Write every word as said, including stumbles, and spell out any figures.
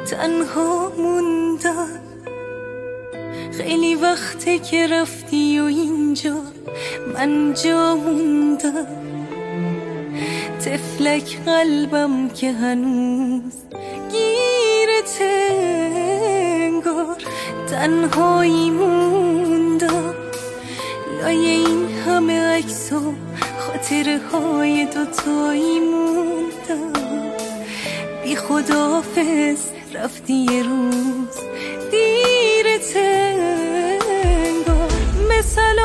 تنها موندم. خیلی وقته که رفتی و اینجا من جا موندم. تفلک قلبم که هنوز گیرته، انگار تنهایی موندم. لای این همه عکس و خاطره های دوتایی موندم. بی خداحافظ رفتی یه روز دیرته، انگار مثل